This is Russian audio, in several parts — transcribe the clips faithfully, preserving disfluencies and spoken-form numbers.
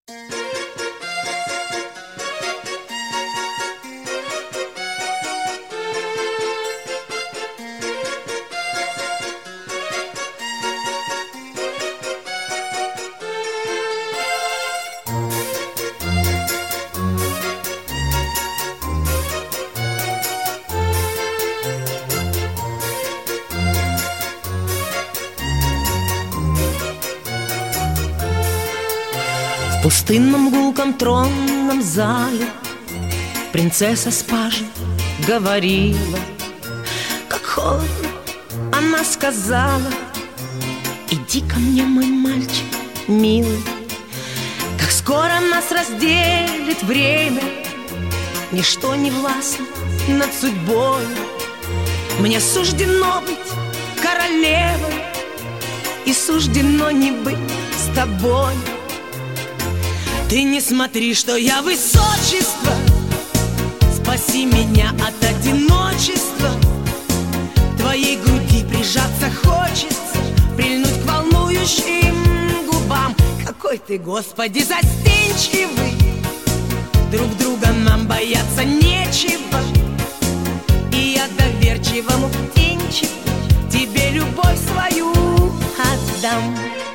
В пустынном гулком тронном зале принцесса с пажем говорила. Как холодно, она сказала: иди ко мне, мой мальчик милый. Как скоро нас разделит время, ничто не властно над судьбой. Мне суждено быть королевой, и суждено не быть с тобой. Ты не смотри, что я высочество, спаси меня от одиночества. К твоей груди прижаться хочется, прильнуть к волнующим губам. Какой ты, Господи, застенчивый, друг друга нам бояться нечего. И я доверчивому птенчику тебе любовь свою отдам.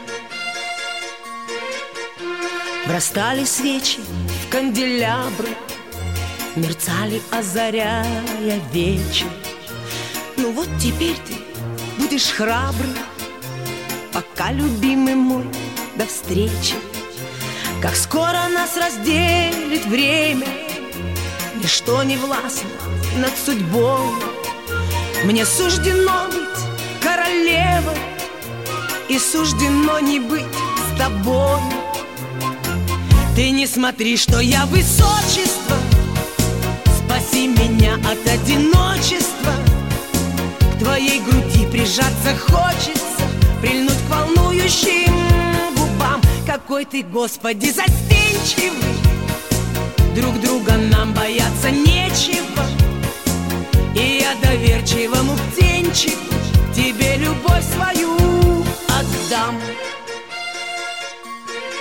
Врастали свечи в канделябры, мерцали, озаряя вечер. Ну вот теперь ты будешь храбрый, пока, любимый мой, до встречи. Как скоро нас разделит время, ничто не властно над судьбой. Мне суждено быть королевой, и суждено не быть с тобой. Ты не смотри, что я высочество, спаси меня от одиночества. К твоей груди прижаться хочется, прильнуть к волнующим губам. Какой ты, Господи, застенчивый, друг друга нам бояться нечего. И я доверчивому птенчику тебе любовь свою отдам.